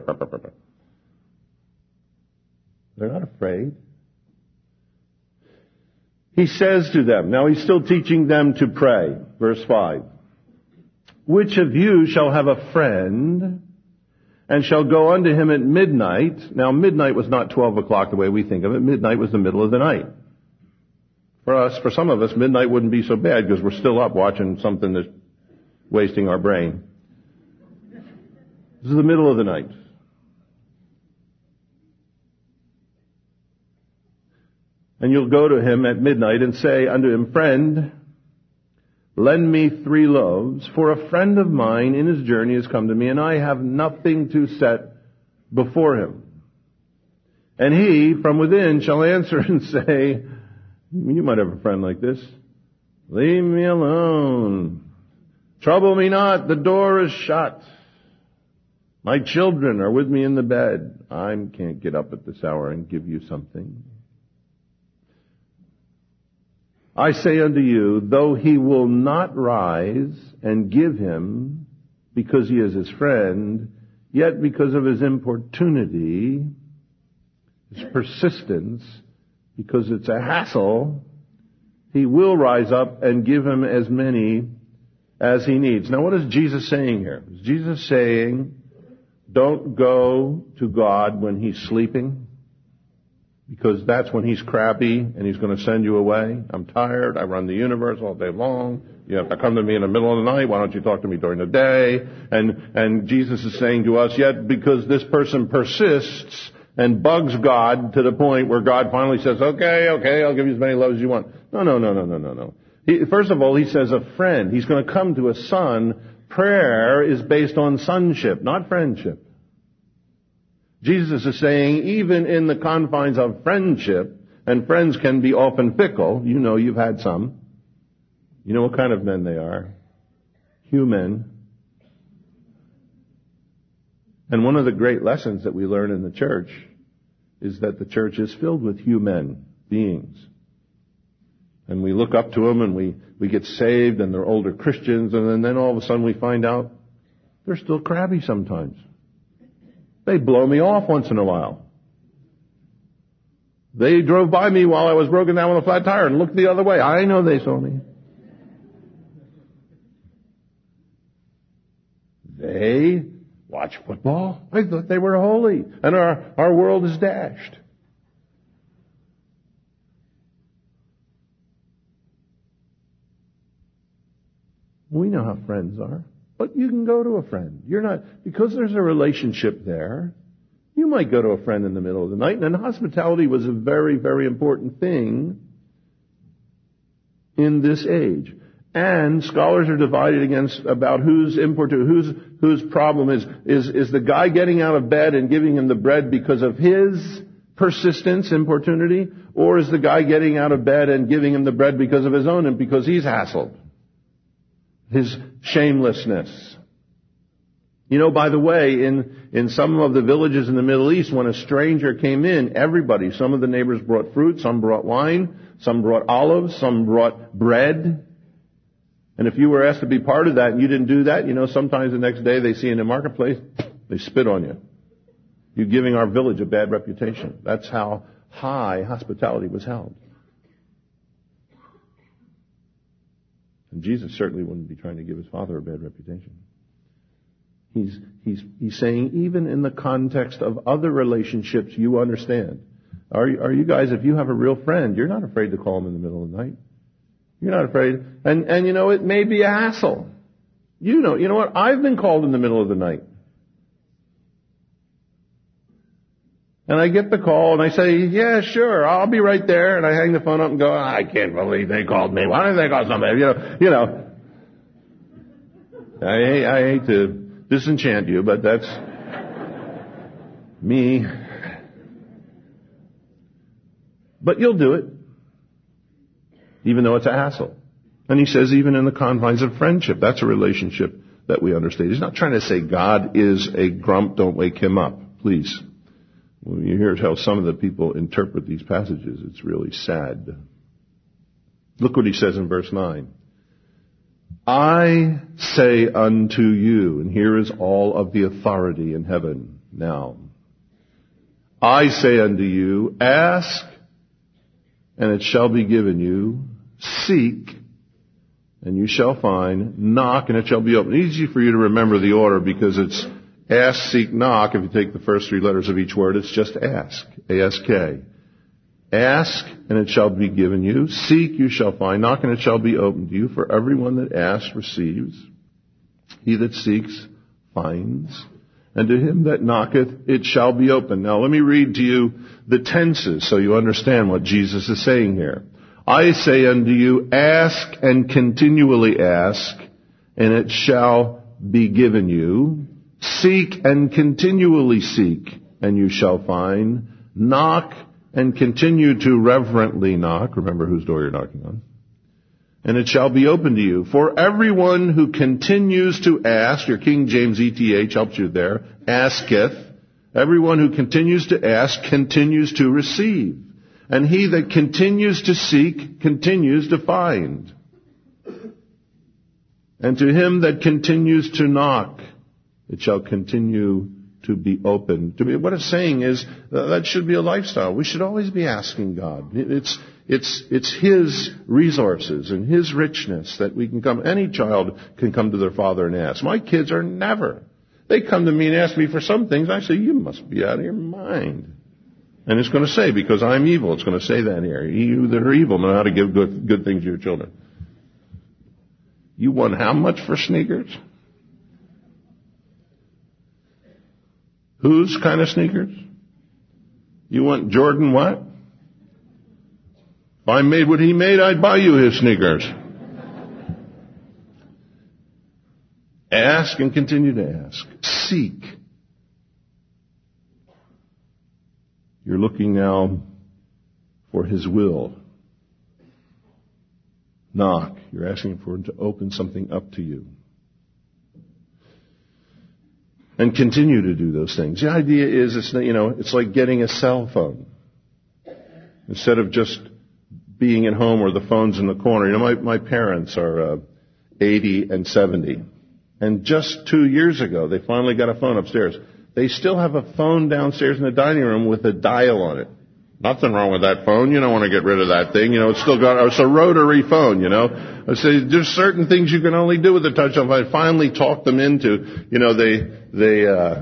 They're not afraid. He says to them, now he's still teaching them to pray, verse five. Which of you shall have a friend, and shall go unto him at midnight? Now midnight was not twelve o'clock the way we think of it. Midnight was the middle of the night. For us, for some of us, midnight wouldn't be so bad because we're still up watching something that's wasting our brain. This is the middle of the night. And you'll go to him at midnight and say unto him, Friend, lend me three loaves, for a friend of mine in his journey has come to me, and I have nothing to set before him. And he from within shall answer and say, you might have a friend like this. Leave me alone. Trouble me not. The door is shut. My children are with me in the bed. I can't get up at this hour and give you something. I say unto you, though he will not rise and give him because he is his friend, yet because of his importunity, his persistence, because it's a hassle, He will rise up and give him as many as he needs. Now, what is Jesus saying here? Is Jesus saying, don't go to God when he's sleeping? Because that's when he's crabby and he's going to send you away. I'm tired. I run the universe all day long. You have to come to me in the middle of the night. Why don't you talk to me during the day? And, and Jesus is saying to us, yet because this person persists and bugs God to the point where God finally says, okay, okay, I'll give you as many loaves as you want. No, no, no, no, no, no, no. He, first of all, he says a friend. He's going to come to a son. Prayer is based on sonship, not friendship. Jesus is saying, even in the confines of friendship, and friends can be often fickle. You know, you've had some. You know what kind of men they are. Human. And one of the great lessons that we learn in the church is that the church is filled with human beings. And we look up to them and we, we get saved and they're older Christians, and then, then all of a sudden we find out they're still crabby sometimes. They blow me off once in a while. They drove by me while I was broken down with a flat tire and looked the other way. I know they saw me. They watch football. I thought they were holy. And our, our world is dashed. We know how friends are. But you can go to a friend. You're not, because there's a relationship there, you might go to a friend in the middle of the night. And hospitality was a very, very important thing in this age. And scholars are divided against about whose importu- whose whose problem is is is the guy getting out of bed and giving him the bread because of his persistence, importunity, or is the guy getting out of bed and giving him the bread because of his own and because he's hassled? His shamelessness. You know, by the way, in, in some of the villages in the Middle East, when a stranger came in, everybody, some of the neighbors brought fruit, some brought wine, some brought olives, some brought bread. And if you were asked to be part of that and you didn't do that, you know, sometimes the next day they see in the marketplace, they spit on you. You're giving our village a bad reputation. That's how high hospitality was held. And Jesus certainly wouldn't be trying to give his Father a bad reputation. He's, he's, he's saying even in the context of other relationships, you understand. Are you, are you guys, if you have a real friend, you're not afraid to call him in the middle of the night. You're not afraid. And, and you know, it may be a hassle. You know, you know what? I've been called in the middle of the night. And I get the call and I say, yeah, sure, I'll be right there. And I hang the phone up and go, I can't believe they called me. Why didn't they call somebody? You know, you know. I, I hate to disenchant you, but that's me. But you'll do it, even though it's a hassle. And he says even in the confines of friendship, that's a relationship that we understand. He's not trying to say God is a grump, don't wake him up, please. When you hear how some of the people interpret these passages, it's really sad. Look what he says in verse nine. I say unto you, and here is all of the authority in heaven now. I say unto you, ask, and it shall be given you. Seek, and you shall find. Knock, and it shall be opened. Easy for you to remember the order because it's ask, seek, knock. If you take the first three letters of each word, it's just ask. A S K. Ask, and it shall be given you. Seek, you shall find. Knock, and it shall be opened to you. For everyone that asks receives. He that seeks finds. And to him that knocketh, it shall be opened. Now let me read to you the tenses so you understand what Jesus is saying here. I say unto you, ask and continually ask, and it shall be given you. Seek and continually seek, and you shall find. Knock and continue to reverently knock. Remember whose door you're knocking on. And it shall be open to you. For everyone who continues to ask, your King James E T H helps you there, asketh. Everyone who continues to ask continues to receive. And he that continues to seek continues to find. And to him that continues to knock, it shall continue to be open. To me, what it's saying is uh, that should be a lifestyle. We should always be asking God. It's It's, it's His resources and His richness that we can come. Any child can come to their father and ask. My kids are never. They come to me and ask me for some things. I say, you must be out of your mind. And it's going to say, because I'm evil, it's going to say that here. You that are evil know how to give good, good things to your children. You want how much for sneakers? Whose kind of sneakers? You want Jordan what? If I made what he made, I'd buy you his sneakers. Ask and continue to ask. Seek. You're looking now for His will. Knock. You're asking for Him to open something up to you. And continue to do those things. The idea is, it's, you know, it's like getting a cell phone. Instead of just being at home or the phone's in the corner. You know, my, my parents are uh, eighty and seventy. And just two years ago, they finally got a phone upstairs. They still have a phone downstairs in the dining room with a dial on it. Nothing wrong with that phone. You don't want to get rid of that thing. You know, it's still got, it's a rotary phone, you know. I say, there's certain things you can only do with a touch phone. I finally talked them into, you know, they, they, uh,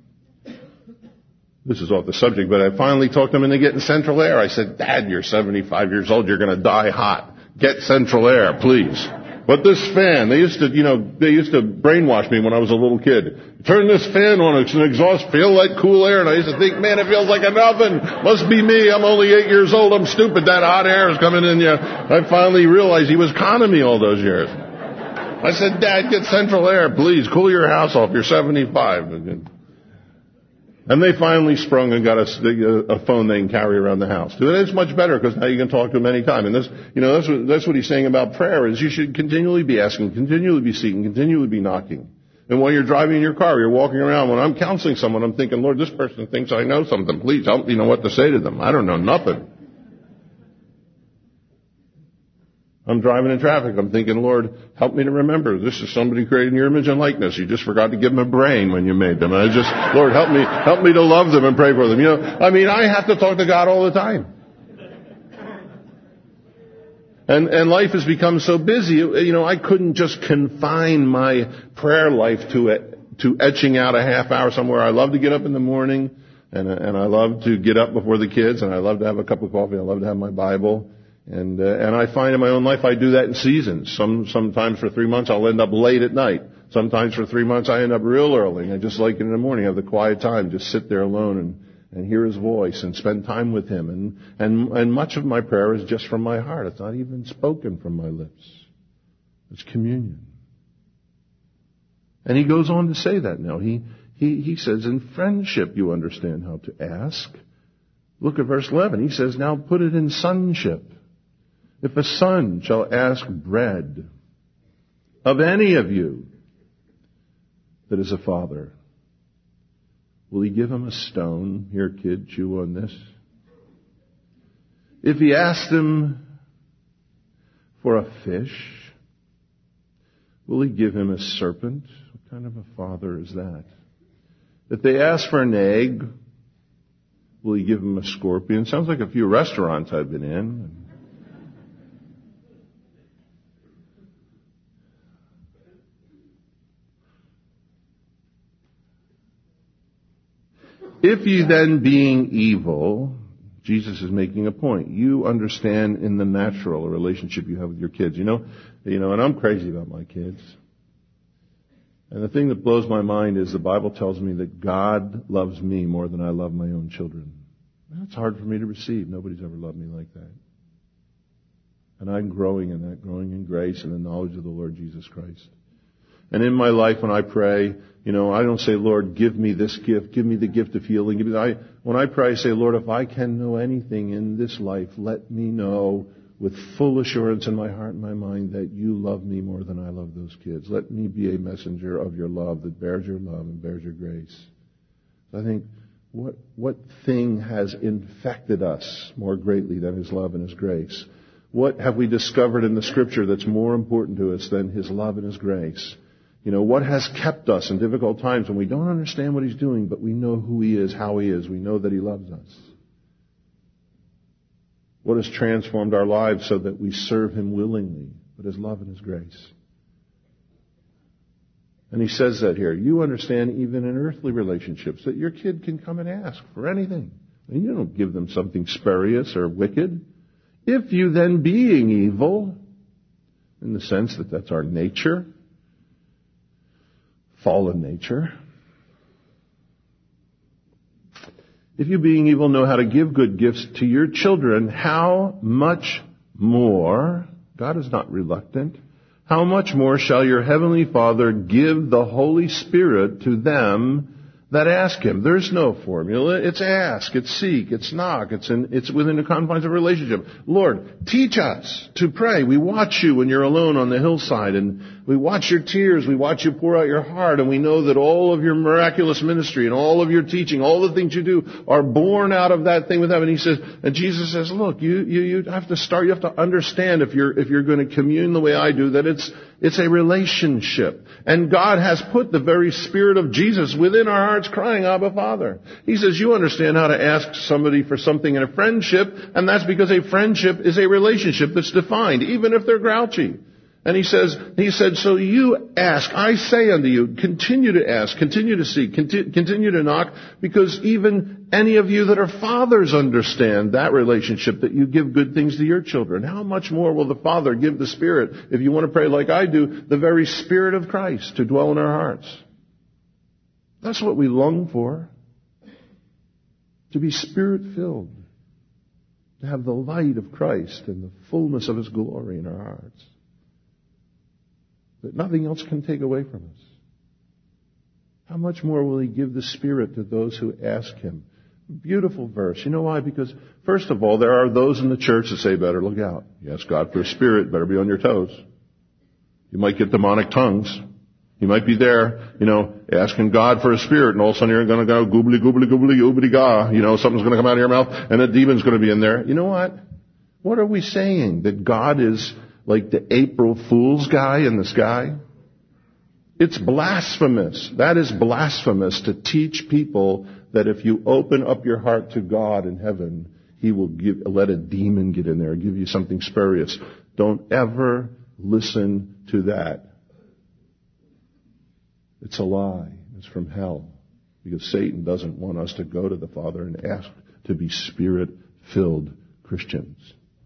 this is off the subject, but I finally talked them into getting central air. I said, Dad, you're seventy-five years old. You're going to die hot. Get central air, please. But this fan, they used to, you know, they used to brainwash me when I was a little kid. Turn this fan on, it's an exhaust, feel like cool air. And I used to think, man, it feels like an oven. Must be me. I'm only eight years old. I'm stupid. That hot air is coming in. Yeah. I finally realized he was conning me all those years. I said, Dad, get central air, please. Cool your house off. You're seventy-five. And they finally sprung and got a, a phone they can carry around the house. And it's much better because now you can talk to them anytime. And this, you know, that's what, that's what he's saying about prayer is you should continually be asking, continually be seeking, continually be knocking. And while you're driving in your car, you're walking around. When I'm counseling someone, I'm thinking, Lord, this person thinks I know something. Please help me know what to say to them. I don't know nothing. I'm driving in traffic. I'm thinking, Lord, help me to remember. This is somebody created in your image and likeness. You just forgot to give them a brain when you made them. And I just, Lord, help me, help me to love them and pray for them. You know, I mean, I have to talk to God all the time. And, and life has become so busy, you know, I couldn't just confine my prayer life to it, to etching out a half hour somewhere. I love to get up in the morning and, and I love to get up before the kids and I love to have a cup of coffee. I love to have my Bible. And, uh, and I find in my own life I do that in seasons. Some, sometimes for three months I'll end up late at night. Sometimes for three months I end up real early. I just like it in the morning, have the quiet time, just sit there alone and, and hear His voice and spend time with Him. And, and, and much of my prayer is just from my heart. It's not even spoken from my lips. It's communion. And he goes on to say that now. He, he, he says, in friendship you understand how to ask. Look at verse eleven. He says, now put it in sonship. If a son shall ask bread of any of you that is a father, will he give him a stone? Here, kid, chew on this. If he asks him for a fish, will he give him a serpent? What kind of a father is that? If they ask for an egg, will he give him a scorpion? Sounds like a few restaurants I've been in. If ye then being evil, Jesus is making a point. You understand in the natural a relationship you have with your kids. You know, you know, and I'm crazy about my kids. And the thing that blows my mind is the Bible tells me that God loves me more than I love my own children. That's hard for me to receive. Nobody's ever loved me like that. And I'm growing in that, growing in grace and the knowledge of the Lord Jesus Christ. And in my life, when I pray, you know, I don't say, Lord, give me this gift, give me the gift of healing. Give me the, I, when I pray, I say, Lord, if I can know anything in this life, let me know with full assurance in my heart and my mind that you love me more than I love those kids. Let me be a messenger of your love that bears your love and bears your grace. I think, what, what thing has infected us more greatly than His love and His grace? What have we discovered in the Scripture that's more important to us than His love and His grace? You know, what has kept us in difficult times when we don't understand what He's doing, but we know who He is, how He is. We know that He loves us. What has transformed our lives so that we serve Him willingly, but His love and His grace. And He says that here. You understand even in earthly relationships that your kid can come and ask for anything. And you don't give them something spurious or wicked. If you then, being evil, in the sense that that's our nature, fallen nature, if you being evil know how to give good gifts to your children, how much more, God is not reluctant, how much more shall your heavenly Father give the Holy Spirit to them that ask Him? There's no formula. It's ask, it's seek, it's knock, it's in, it's within the confines of a relationship. Lord, teach us to pray. We watch you when you're alone on the hillside, and we watch your tears, we watch you pour out your heart, and we know that all of your miraculous ministry and all of your teaching, all the things you do are born out of that thing with heaven. He says, and Jesus says, look, you, you, you have to start, you have to understand if you're, if you're going to commune the way I do, that it's, it's a relationship. And God has put the very Spirit of Jesus within our hearts crying, Abba, Father. He says, you understand how to ask somebody for something in a friendship, and that's because a friendship is a relationship that's defined, even if they're grouchy. And he says, he said, so you ask, I say unto you, continue to ask, continue to seek, continue, continue to knock, because even any of you that are fathers understand that relationship, that you give good things to your children. How much more will the Father give the Spirit, if you want to pray like I do, the very Spirit of Christ to dwell in our hearts? That's what we long for. To be Spirit-filled. To have the light of Christ and the fullness of His glory in our hearts. That nothing else can take away from us. How much more will He give the Spirit to those who ask Him? Beautiful verse. You know why? Because, first of all, there are those in the church that say, better look out. You ask God for a Spirit, better be on your toes. You might get demonic tongues. You might be there, you know, asking God for a Spirit, and all of a sudden you're going to go goobly, goobly, goobly, oobity ga. You know, something's going to come out of your mouth, and a demon's going to be in there. You know what? What are we saying? That God is like the April Fool's guy in the sky? It's blasphemous. That is blasphemous to teach people that if you open up your heart to God in heaven, He will give, let a demon get in there and give you something spurious. Don't ever listen to that. It's a lie. It's from hell. Because Satan doesn't want us to go to the Father and ask to be Spirit-filled Christians.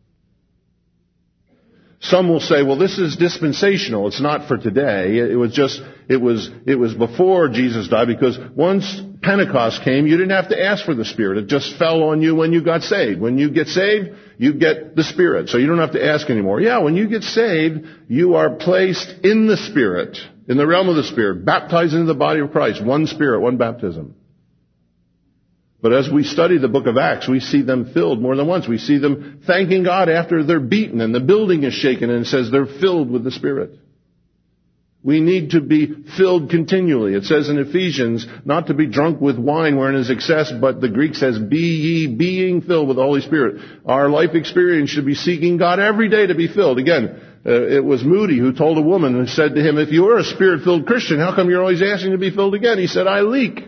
Some will say, well, this is dispensational. It's not for today. It was just, it was, it was before Jesus died, because once Pentecost came, you didn't have to ask for the Spirit. It just fell on you when you got saved. When you get saved, you get the Spirit. So you don't have to ask anymore. Yeah, when you get saved, you are placed in the Spirit, in the realm of the Spirit, baptized into the body of Christ. One Spirit, one baptism. But as we study the book of Acts, we see them filled more than once. We see them thanking God after they're beaten and the building is shaken, and it says they're filled with the Spirit. We need to be filled continually. It says in Ephesians, not to be drunk with wine wherein is excess, but the Greek says, be ye being filled with the Holy Spirit. Our life experience should be seeking God every day to be filled. Again, uh, it was Moody who told a woman who said to him, if you are a Spirit-filled Christian, how come you're always asking to be filled again? He said, I leak.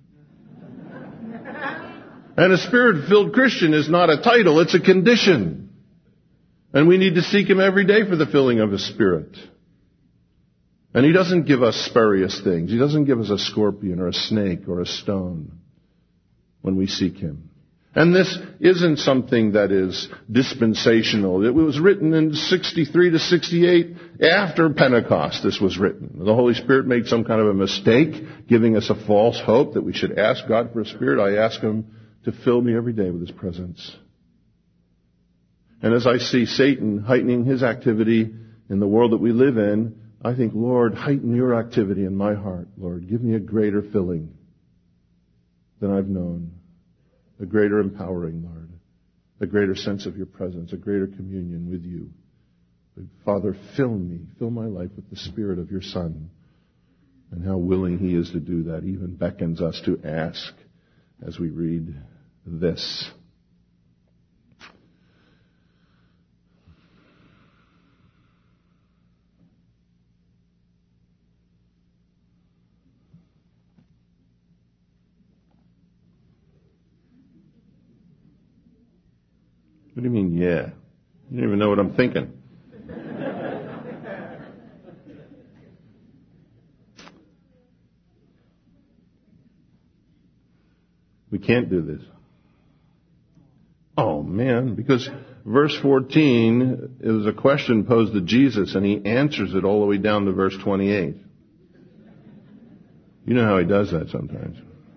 And a Spirit-filled Christian is not a title, it's a condition. And we need to seek Him every day for the filling of His Spirit. And He doesn't give us spurious things. He doesn't give us a scorpion or a snake or a stone when we seek Him. And this isn't something that is dispensational. It was written in sixty-three to sixty-eight after Pentecost. This was written. The Holy Spirit made some kind of a mistake, giving us a false hope that we should ask God for a Spirit. I ask Him to fill me every day with His presence. And as I see Satan heightening his activity in the world that we live in, I think, Lord, heighten your activity in my heart, Lord. Give me a greater filling than I've known. A greater empowering, Lord. A greater sense of your presence. A greater communion with you. Father, fill me. Fill my life with the Spirit of your Son. And how willing He is to do that. Even beckons us to ask as we read this. What do you mean, yeah? You don't even know what I'm thinking. We can't do this. Oh, man, because verse fourteen, it was a question posed to Jesus, and he answers it all the way down to verse twenty-eight. You know how he does that sometimes.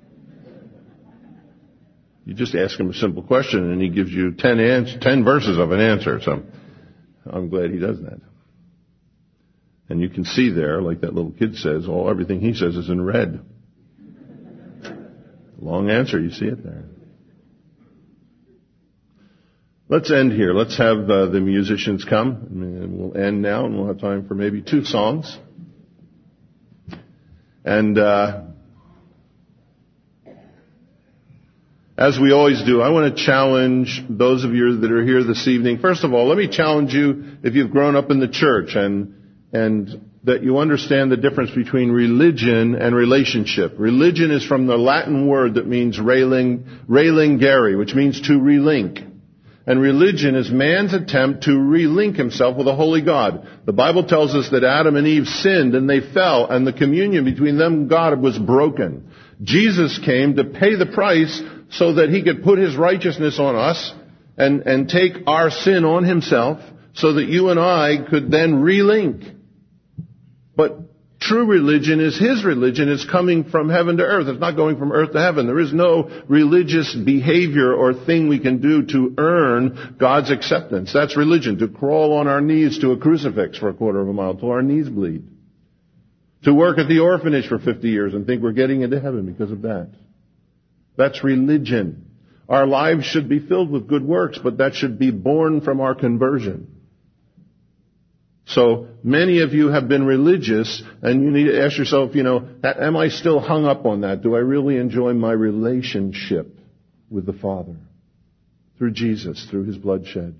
You just ask him a simple question, and he gives you ten, ans- ten verses of an answer. So I'm glad he does that. And you can see there, like that little kid says, all everything he says is in red. Long answer, you see it there. Let's end here. Let's have uh, the musicians come, and we'll end now, and we'll have time for maybe two songs. And uh, as we always do, I want to challenge those of you that are here this evening. First of all, let me challenge you if you've grown up in the church and and that you understand the difference between religion and relationship. Religion is from the Latin word that means railing, religare, which means to relink. And religion is man's attempt to relink himself with a holy God. The Bible tells us that Adam and Eve sinned and they fell, and the communion between them and God was broken. Jesus came to pay the price so that he could put his righteousness on us and, and take our sin on himself so that you and I could then relink. But true religion is his religion. It's coming from heaven to earth. It's not going from earth to heaven. There is no religious behavior or thing we can do to earn God's acceptance. That's religion. To crawl on our knees to a crucifix for a quarter of a mile till our knees bleed. To work at the orphanage for fifty years and think we're getting into heaven because of that. That's religion. Our lives should be filled with good works, but that should be born from our conversion. So many of you have been religious, and you need to ask yourself, you know, am I still hung up on that? Do I really enjoy my relationship with the Father through Jesus, through his bloodshed?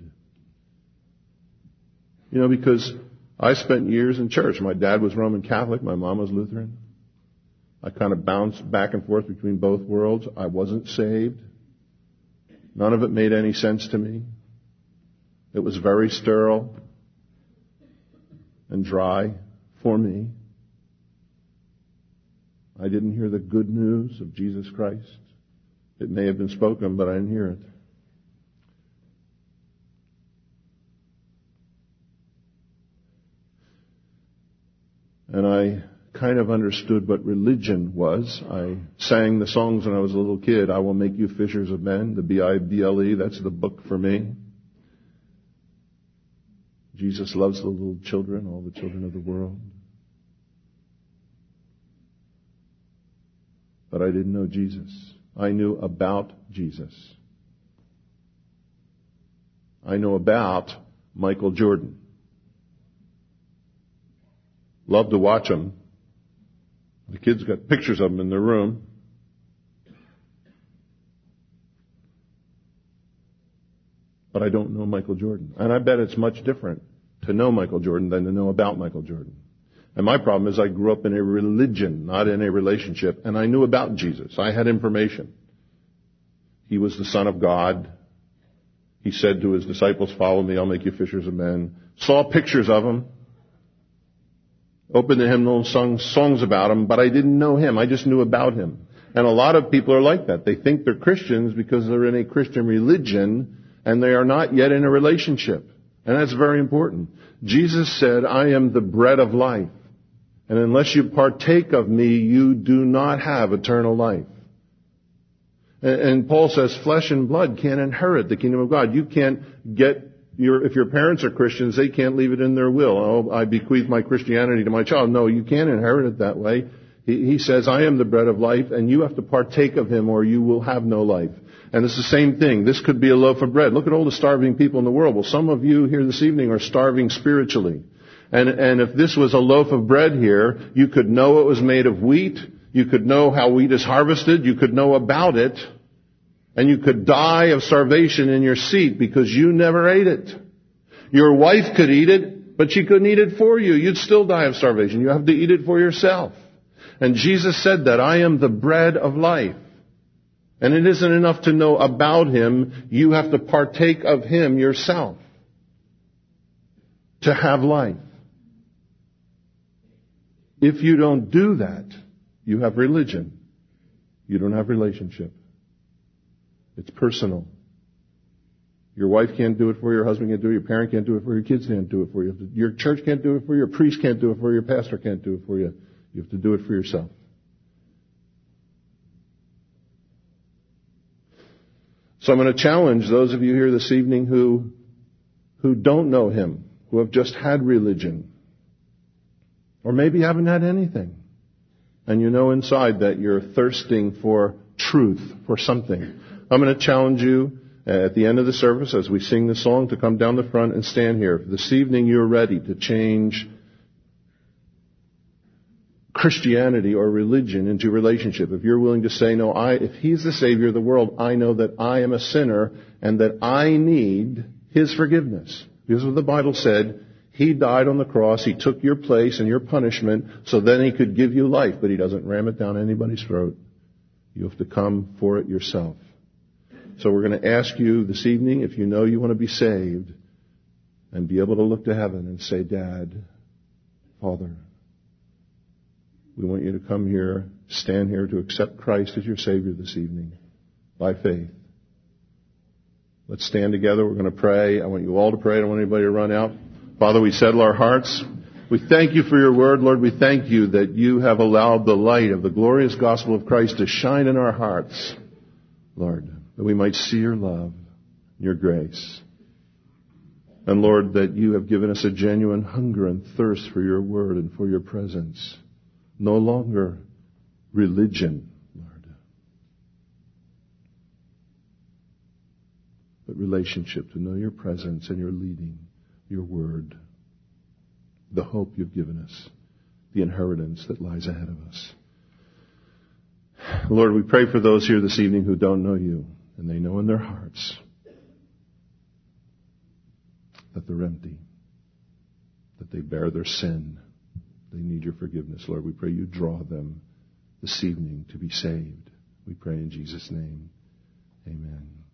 You know, because I spent years in church. My dad was Roman Catholic. My mom was Lutheran. I kind of bounced back and forth between both worlds. I wasn't saved. None of it made any sense to me. It was very sterile and dry for me. I didn't hear the good news of Jesus Christ. It may have been spoken, but I didn't hear it. And I kind of understood what religion was. I sang the songs when I was a little kid. I will make you fishers of men. The B I B L E, that's the book for me. Jesus loves the little children, all the children of the world. But I didn't know Jesus. I knew about Jesus. I know about Michael Jordan. Love to watch him. The kids got pictures of him in their room. But I don't know Michael Jordan. And I bet it's much different to know Michael Jordan than to know about Michael Jordan. And my problem is I grew up in a religion, not in a relationship, and I knew about Jesus. I had information. He was the Son of God. He said to his disciples, follow me, I'll make you fishers of men. Saw pictures of him. Opened the hymnal and sung songs about him, but I didn't know him. I just knew about him. And a lot of people are like that. They think they're Christians because they're in a Christian religion, and they are not yet in a relationship. And that's very important. Jesus said, I am the bread of life. And unless you partake of me, you do not have eternal life. And, and Paul says, flesh and blood can't inherit the kingdom of God. You can't get your, if your parents are Christians, they can't leave it in their will. Oh, I bequeath my Christianity to my child. No, you can't inherit it that way. He, he says, I am the bread of life, and you have to partake of him or you will have no life. And it's the same thing. This could be a loaf of bread. Look at all the starving people in the world. Well, some of you here this evening are starving spiritually. And, and if this was a loaf of bread here, you could know it was made of wheat. You could know how wheat is harvested. You could know about it. And you could die of starvation in your seat because you never ate it. Your wife could eat it, but she couldn't eat it for you. You'd still die of starvation. You have to eat it for yourself. And Jesus said that, I am the bread of life. And it isn't enough to know about Him. You have to partake of Him yourself to have life. If you don't do that, you have religion. You don't have relationship. It's personal. Your wife can't do it for you, your husband can't do it, your parent can't do it for you, your kids can't do it for you. Your church can't do it for you, your priest can't do it for you, your pastor can't do it for you. You have to do it for yourself. So I'm going to challenge those of you here this evening who, who don't know Him, who have just had religion, or maybe haven't had anything. And you know inside that you're thirsting for truth, for something. I'm going to challenge you at the end of the service as we sing the song to come down the front and stand here. If this evening you're ready to change Christianity or religion into relationship. If you're willing to say, no, I, if He's the Savior of the world, I know that I am a sinner and that I need His forgiveness. Because what the Bible said, He died on the cross, He took your place and your punishment so then He could give you life, but He doesn't ram it down anybody's throat. You have to come for it yourself. So we're going to ask you this evening, if you know you want to be saved, and be able to look to heaven and say, Dad, Father, we want you to come here, stand here to accept Christ as your Savior this evening by faith. Let's stand together. We're going to pray. I want you all to pray. I don't want anybody to run out. Father, we settle our hearts. We thank you for your word. Lord, we thank you that you have allowed the light of the glorious gospel of Christ to shine in our hearts, Lord, that we might see your love, your grace. And Lord, that you have given us a genuine hunger and thirst for your word and for your presence. No longer religion, Lord, but relationship, to know your presence and your leading, your word, the hope you've given us, the inheritance that lies ahead of us. Lord, we pray for those here this evening who don't know you, and they know in their hearts that they're empty, that they bear their sin. They need your forgiveness. Lord, we pray you draw them this evening to be saved. We pray in Jesus' name. Amen.